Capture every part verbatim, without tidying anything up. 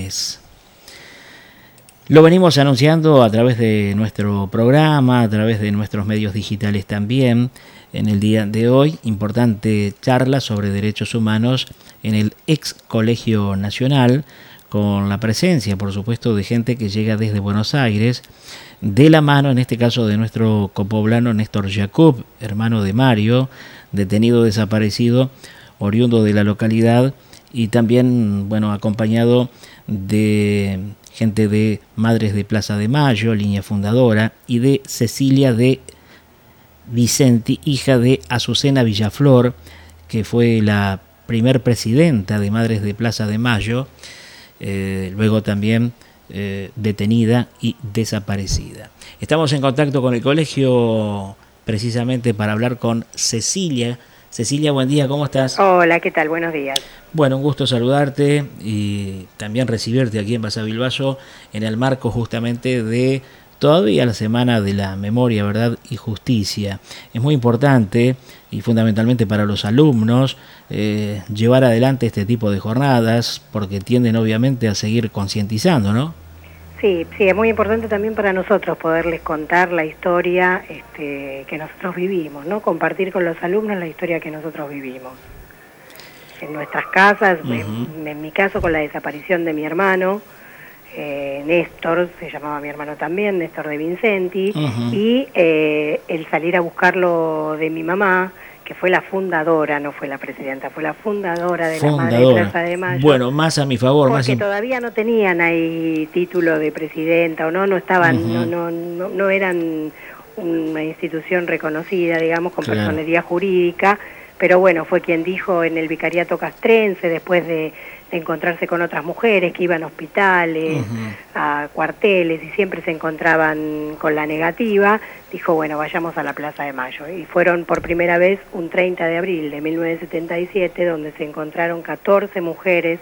mes. Lo venimos anunciando a través de nuestro programa, a través de nuestros medios digitales también. En el día de hoy, importante charla sobre derechos humanos en el ex Colegio Nacional, con la presencia, por supuesto, de gente que llega desde Buenos Aires, de la mano, en este caso, de nuestro copoblano Néstor Jacob, hermano de Mario, detenido desaparecido, oriundo de la localidad, y también, bueno, acompañado de gente de Madres de Plaza de Mayo, línea fundadora, y de Cecilia de Vicenti, hija de Azucena Villaflor, que fue la primer presidenta de Madres de Plaza de Mayo, eh, luego también eh, detenida y desaparecida. Estamos en contacto con el colegio precisamente para hablar con Cecilia. Cecilia, buen día, ¿cómo estás? Hola, ¿qué tal? Buenos días. Bueno, un gusto saludarte y también recibirte aquí en Basavilbaso en el marco justamente de todavía la Semana de la Memoria, Verdad y Justicia. Es muy importante y fundamentalmente para los alumnos eh, llevar adelante este tipo de jornadas porque tienden obviamente a seguir concientizando, ¿no? Sí, sí, es muy importante también para nosotros poderles contar la historia este, que nosotros vivimos, ¿no? Compartir con los alumnos la historia que nosotros vivimos. En nuestras casas, uh-huh. en, en mi caso con la desaparición de mi hermano, eh, Néstor, se llamaba mi hermano también, Néstor de Vicenti, uh-huh. y eh, el salir a buscarlo de mi mamá, que fue la fundadora, no fue la presidenta, fue la fundadora de fundadora. la Madre de Plaza de Mayo. Bueno, más a mi favor. Porque más in... todavía no tenían ahí título de presidenta o no, no estaban, uh-huh. no, no, no, no eran una institución reconocida, digamos, con claro. personería jurídica, pero bueno, fue quien dijo en el vicariato castrense, después de, de encontrarse con otras mujeres que iban a hospitales, uh-huh. a cuarteles y siempre se encontraban con la negativa, dijo, bueno, vayamos a la Plaza de Mayo. Y fueron por primera vez un treinta de abril de mil novecientos setenta y siete, donde se encontraron catorce mujeres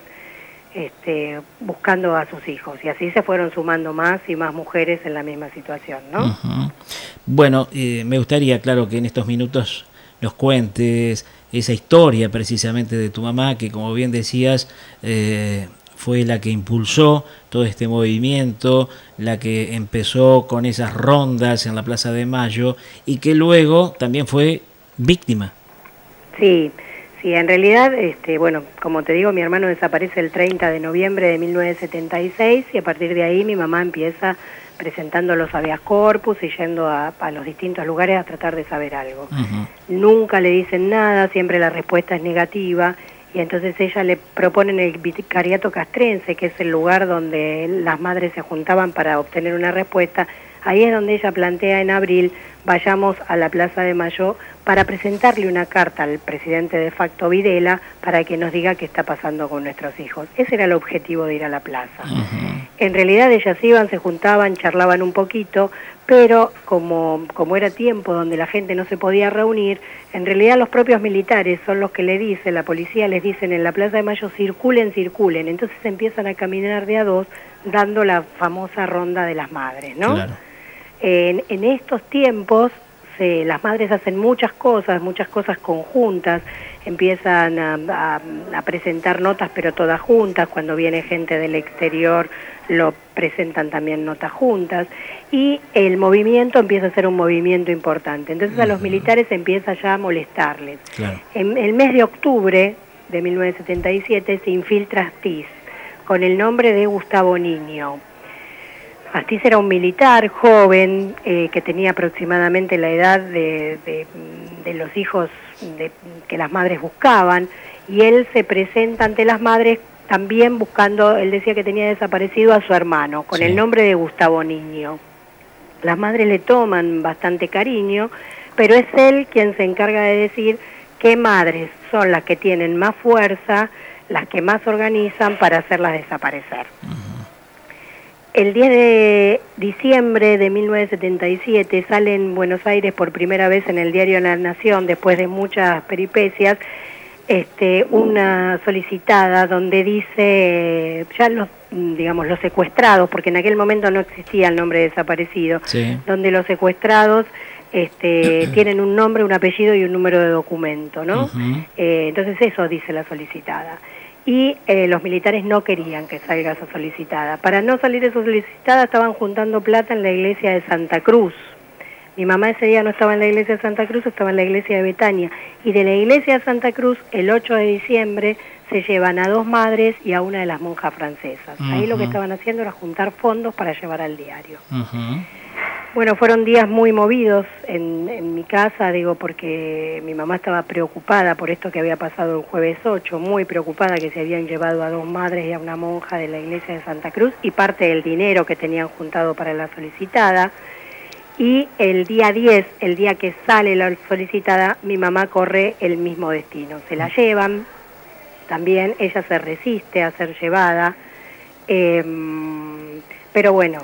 este, buscando a sus hijos. Y así se fueron sumando más y más mujeres en la misma situación, ¿no? Uh-huh. Bueno, eh, me gustaría, claro, que en estos minutos nos cuentes esa historia precisamente de tu mamá, que como bien decías, eh, fue la que impulsó todo este movimiento, la que empezó con esas rondas en la Plaza de Mayo y que luego también fue víctima. Sí, sí, en realidad, este, bueno, como te digo, mi hermano desaparece el treinta de noviembre de mil novecientos setenta y seis y a partir de ahí mi mamá empieza presentando los habeas corpus y yendo a, a los distintos lugares a tratar de saber algo. Uh-huh. Nunca le dicen nada, siempre la respuesta es negativa, y entonces ella le propone en el vicariato castrense, que es el lugar donde las madres se juntaban para obtener una respuesta. Ahí es donde ella plantea en abril, vayamos a la Plaza de Mayo para presentarle una carta al presidente de facto Videla para que nos diga qué está pasando con nuestros hijos. Ese era el objetivo de ir a la plaza. Uh-huh. En realidad ellas iban, se juntaban, charlaban un poquito, pero como, como era tiempo donde la gente no se podía reunir, en realidad los propios militares son los que le dicen, la policía les dicen en la Plaza de Mayo, circulen, circulen. Entonces empiezan a caminar de a dos, dando la famosa ronda de las madres, ¿no? Claro. En, en estos tiempos se, las madres hacen muchas cosas, muchas cosas conjuntas, empiezan a, a, a presentar notas pero todas juntas, cuando viene gente del exterior lo presentan también notas juntas y el movimiento empieza a ser un movimiento importante. Entonces a los militares empieza ya a molestarles. Claro. En el mes de octubre de mil novecientos setenta y siete se infiltra Astiz con el nombre de Gustavo Niño. Astiz era un militar joven eh, que tenía aproximadamente la edad de, de, de los hijos de, que las madres buscaban y él se presenta ante las madres también buscando, él decía que tenía desaparecido a su hermano con sí. el nombre de Gustavo Niño. Las madres le toman bastante cariño, pero es él quien se encarga de decir qué madres son las que tienen más fuerza, las que más organizan para hacerlas desaparecer. Uh-huh. El diez de diciembre de mil novecientos setenta y siete sale en Buenos Aires por primera vez en el diario La Nación, después de muchas peripecias, este, una solicitada donde dice, ya los, digamos, los secuestrados, porque en aquel momento no existía el nombre de desaparecido, sí. donde los secuestrados este, tienen un nombre, un apellido y un número de documento, ¿no? Uh-huh. Eh, entonces eso dice la solicitada. y eh, los militares no querían que salga esa solicitada. Para no salir esa solicitada estaban juntando plata en la iglesia de Santa Cruz. Mi mamá ese día no estaba en la iglesia de Santa Cruz, estaba en la iglesia de Betania. Y de la iglesia de Santa Cruz, el ocho de diciembre, se llevan a dos madres y a una de las monjas francesas. Uh-huh. Ahí lo que estaban haciendo era juntar fondos para llevar al diario. Uh-huh. Bueno, fueron días muy movidos en, en mi casa, digo, porque mi mamá estaba preocupada por esto que había pasado el jueves ocho, muy preocupada que se habían llevado a dos madres y a una monja de la iglesia de Santa Cruz y parte del dinero que tenían juntado para la solicitada. Y el día diez, el día que sale la solicitada, mi mamá corre el mismo destino. Se la llevan, también ella se resiste a ser llevada, eh, pero bueno,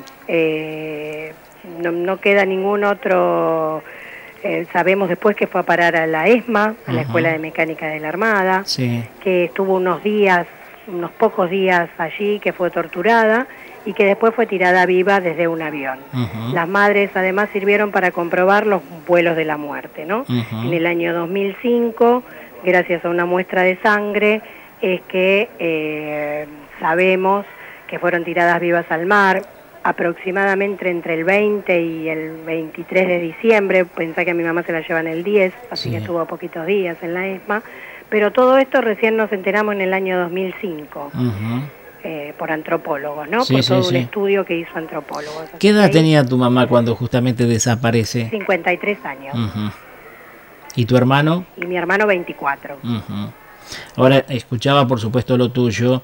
eh, no, no queda ningún otro. Eh, sabemos después que fue a parar a la ESMA, a la uh-huh. Escuela de Mecánica de la Armada, sí. Que estuvo unos días, unos pocos días allí, que fue torturada y que después fue tirada viva desde un avión. Uh-huh. Las madres además sirvieron para comprobar los vuelos de la muerte, ¿no? Uh-huh. En el año dos mil cinco, gracias a una muestra de sangre, es que eh, sabemos que fueron tiradas vivas al mar, aproximadamente entre el veinte y el veintitrés de diciembre, pensá que a mi mamá se la llevan el diez, así sí. Que estuvo poquitos días en la ESMA, pero todo esto recién nos enteramos en el año dos mil cinco. Uh-huh. Eh, por antropólogos, ¿no? Sí, por todo sí, un sí. estudio que hizo antropólogos. ¿Qué edad tenía tu mamá cuando justamente desaparece? cincuenta y tres años. Uh-huh. ¿Y tu hermano? Y mi hermano veinticuatro. Uh-huh. Ahora, escuchaba por supuesto lo tuyo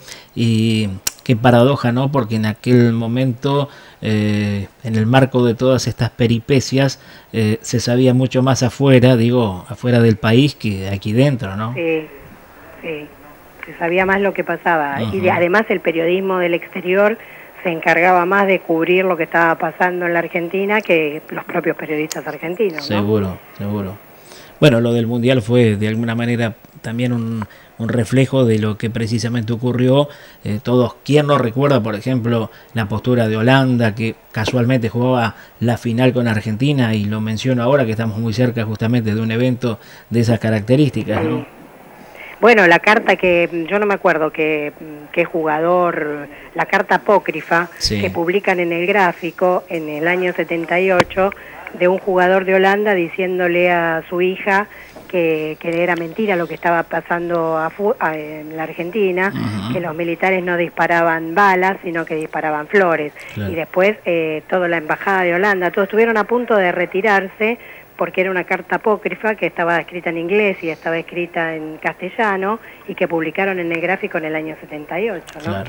y qué paradoja, ¿no? Porque en aquel momento, eh, en el marco de todas estas peripecias, eh, se sabía mucho más afuera, digo, afuera del país que aquí dentro, ¿no? Sí, sí. Se sabía más lo que pasaba. Uh-huh. Y de, además el periodismo del exterior se encargaba más de cubrir lo que estaba pasando en la Argentina que los propios periodistas argentinos, ¿no? Seguro, seguro. Bueno, lo del Mundial fue de alguna manera también un, un reflejo de lo que precisamente ocurrió. Eh, todos, ¿quién no recuerda, por ejemplo, la postura de Holanda, que casualmente jugaba la final con Argentina? Y lo menciono ahora que estamos muy cerca justamente de un evento de esas características, ¿no? Sí. Bueno, la carta que, yo no me acuerdo qué, qué jugador, la carta apócrifa sí. Que publican en el Gráfico en el año setenta y ocho de un jugador de Holanda diciéndole a su hija que, que era mentira lo que estaba pasando a, a, en la Argentina, uh-huh. Que los militares no disparaban balas, sino que disparaban flores. Claro. Y después eh, toda la embajada de Holanda, todos estuvieron a punto de retirarse porque era una carta apócrifa que estaba escrita en inglés y estaba escrita en castellano y que publicaron en el Gráfico en el año setenta y ocho, ¿no? Claro.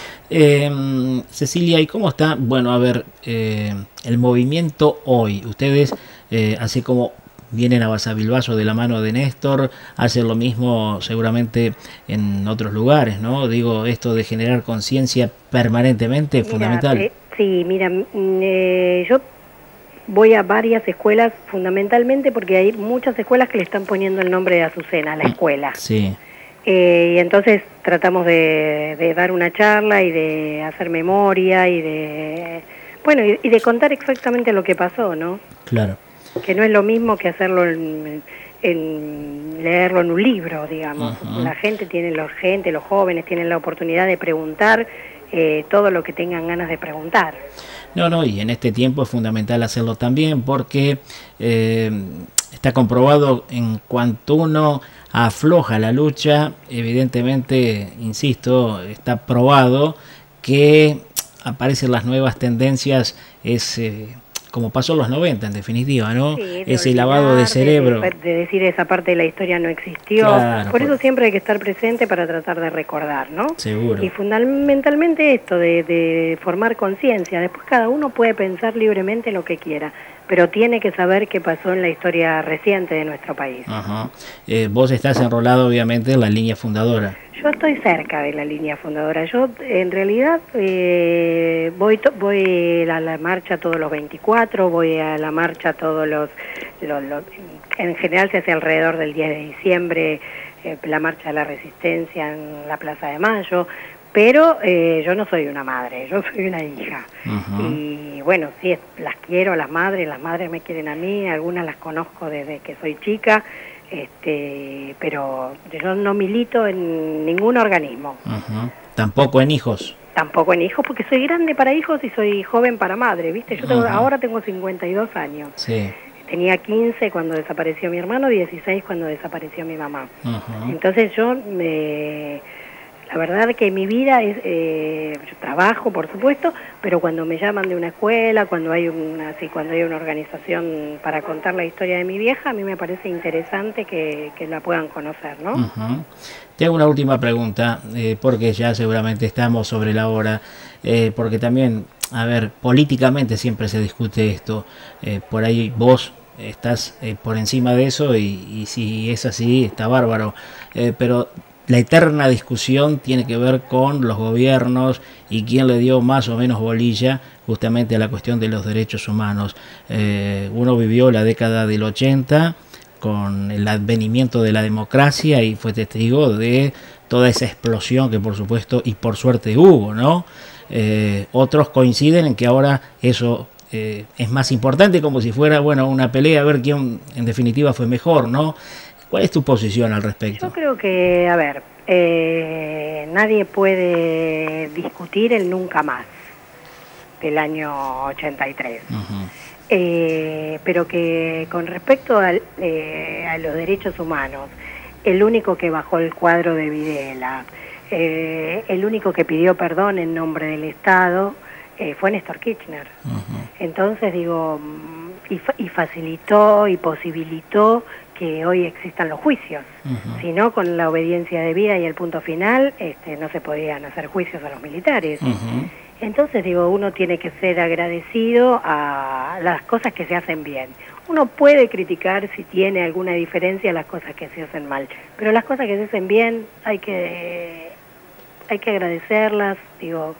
Eh, Cecilia, ¿y cómo está? Bueno, a ver, eh, el movimiento hoy. Ustedes, eh, así como vienen a Basavilbaso de la mano de Néstor, hacen lo mismo seguramente en otros lugares, ¿no? Digo, esto de generar conciencia permanentemente es fundamental. Eh, sí, mira, eh, yo voy a varias escuelas fundamentalmente porque hay muchas escuelas que le están poniendo el nombre de Azucena a la escuela. Sí. Eh, y entonces tratamos de, de dar una charla y de hacer memoria y de, bueno, y, y de contar exactamente lo que pasó, ¿no? Claro. Que no es lo mismo que hacerlo en, en leerlo en un libro, digamos. Uh-huh. La gente tiene, la gente, los jóvenes tienen la oportunidad de preguntar eh, todo lo que tengan ganas de preguntar. No, no, y en este tiempo es fundamental hacerlo también porque eh, está comprobado en cuanto uno afloja la lucha, evidentemente, insisto, está probado que aparecen las nuevas tendencias, es eh, como pasó en los noventa en definitiva, ¿no? Sí, ese lavado de cerebro. De, de decir esa parte de la historia no existió. Claro, por eso por... siempre hay que estar presente para tratar de recordar, ¿no? Seguro. Y fundamentalmente esto de, de formar conciencia. Después cada uno puede pensar libremente lo que quiera, pero tiene que saber qué pasó en la historia reciente de nuestro país. Ajá. Eh, vos estás enrolado obviamente en la línea fundadora. Yo estoy cerca de la línea fundadora. Yo en realidad eh, voy to- voy a la marcha todos los veinticuatro, voy a la marcha todos los... los, los en general se hace alrededor del diez de diciembre, eh, la marcha de la Resistencia en la Plaza de Mayo, pero eh, yo no soy una madre, yo soy una hija. Uh-huh. Y bueno, sí, las quiero a las madres, las madres me quieren a mí, algunas las conozco desde que soy chica, este, pero yo no milito en ningún organismo. Uh-huh. Tampoco en hijos. Tampoco en hijos, porque soy grande para hijos y soy joven para madre, ¿viste? Yo tengo, uh-huh. ahora tengo cincuenta y dos años. Sí. Tenía quince cuando desapareció mi hermano, dieciséis cuando desapareció mi mamá. Uh-huh. Entonces yo me... La verdad que mi vida es, eh, yo trabajo, por supuesto, pero cuando me llaman de una escuela, cuando hay una, así, cuando hay una organización para contar la historia de mi vieja, a mí me parece interesante que, que la puedan conocer, ¿no? Uh-huh. Te hago una última pregunta, eh, porque ya seguramente estamos sobre la hora, eh, porque también, a ver, políticamente siempre se discute esto, eh, por ahí vos estás eh, por encima de eso y, y si es así, está bárbaro, eh, pero... La eterna discusión tiene que ver con los gobiernos y quién le dio más o menos bolilla justamente a la cuestión de los derechos humanos. Eh, uno vivió la década del ochenta con el advenimiento de la democracia y fue testigo de toda esa explosión que por supuesto y por suerte hubo, ¿no? Eh, otros coinciden en que ahora eso eh, es más importante, como si fuera, bueno, una pelea a ver quién en definitiva fue mejor, ¿no? ¿Cuál es tu posición al respecto? Yo creo que, a ver, eh, nadie puede discutir el nunca más del año ochenta y tres. Uh-huh. eh, pero que con respecto al, eh, a los derechos humanos, el único que bajó el cuadro de Videla, eh, el único que pidió perdón en nombre del Estado, eh, fue Néstor Kirchner. Uh-huh. Entonces, digo, y, fa- y facilitó y posibilitó que hoy existan los juicios. Uh-huh. Si no, con la obediencia debida y el punto final, este, no se podían hacer juicios a los militares. Uh-huh. Entonces, digo, uno tiene que ser agradecido a las cosas que se hacen bien. Uno puede criticar si tiene alguna diferencia las cosas que se hacen mal, pero las cosas que se hacen bien hay que hay que agradecerlas, digo,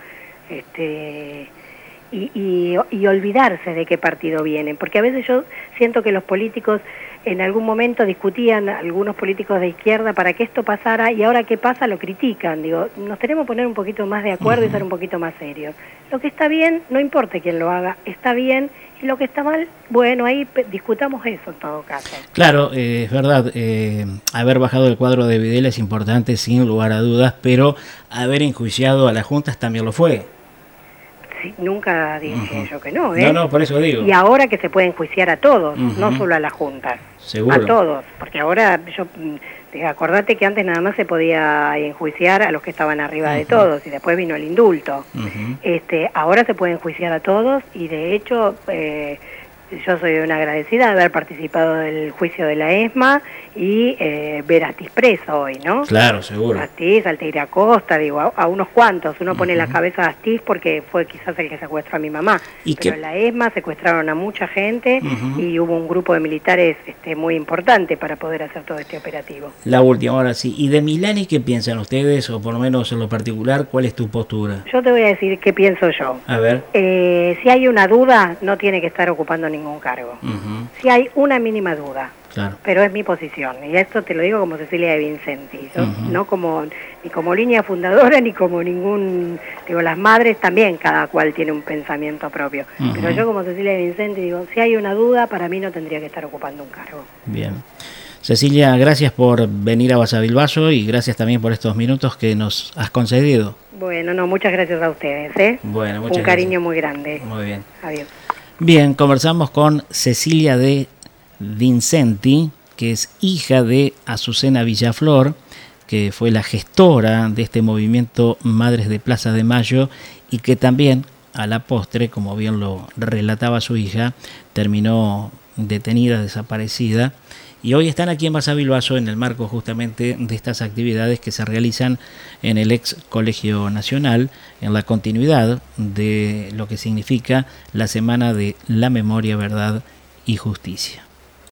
este y, y, y olvidarse de qué partido vienen, porque a veces yo siento que los políticos en algún momento discutían, algunos políticos de izquierda, para que esto pasara, y ahora que pasa lo critican. Digo, nos tenemos que poner un poquito más de acuerdo uh-huh. y ser un poquito más serios. Lo que está bien, no importa quién lo haga, está bien, y lo que está mal, bueno, ahí discutamos eso en todo caso. Claro, eh, es verdad, eh, haber bajado el cuadro de Videla es importante sin lugar a dudas, pero haber enjuiciado a las juntas también lo fue. Sí, nunca dije uh-huh. yo que no, ¿eh? No, no, por eso digo. Y ahora que se puede enjuiciar a todos, uh-huh. no solo a las juntas. Seguro. A todos, porque ahora yo acordate que antes nada más se podía enjuiciar a los que estaban arriba uh-huh. de todos y después vino el indulto. Uh-huh. Este, ahora se puede enjuiciar a todos y de hecho eh, yo soy una agradecida de haber participado del juicio de la ESMA y eh, ver a Astiz preso hoy, ¿no? Claro, seguro. Astiz, Alteira Acosta, digo, a, a unos cuantos. Uno uh-huh. pone la cabeza de Astiz porque fue quizás el que secuestró a mi mamá. ¿Y pero qué? en la ESMA secuestraron a mucha gente uh-huh. y hubo un grupo de militares este, muy importante para poder hacer todo este operativo. La última, ahora sí. ¿Y de Milani qué piensan ustedes, o por lo menos en lo particular, cuál es tu postura? Yo te voy a decir qué pienso yo. A ver. Eh, si hay una duda, no tiene que estar ocupando ningún cargo. Uh-huh. Si hay una mínima duda. Claro. Pero es mi posición, y esto te lo digo como Cecilia de Vincenti, yo, uh-huh. no como ni como línea fundadora ni como ningún, digo, las madres también cada cual tiene un pensamiento propio, uh-huh. pero yo como Cecilia de Vincenti digo, si hay una duda, para mí no tendría que estar ocupando un cargo. Bien. Cecilia, gracias por venir a Basavilbaso y gracias también por estos minutos que nos has concedido. Bueno, no, muchas gracias a ustedes, ¿eh? Bueno, muchas un gracias. Cariño muy grande. Muy bien. Adiós. Bien, conversamos con Cecilia de Vincenti, que es hija de Azucena Villaflor, que fue la gestora de este movimiento Madres de Plaza de Mayo y que también a la postre, como bien lo relataba su hija, terminó detenida, desaparecida, y hoy están aquí en Basavilbaso en el marco justamente de estas actividades que se realizan en el ex Colegio Nacional, en la continuidad de lo que significa la Semana de la Memoria, Verdad y Justicia.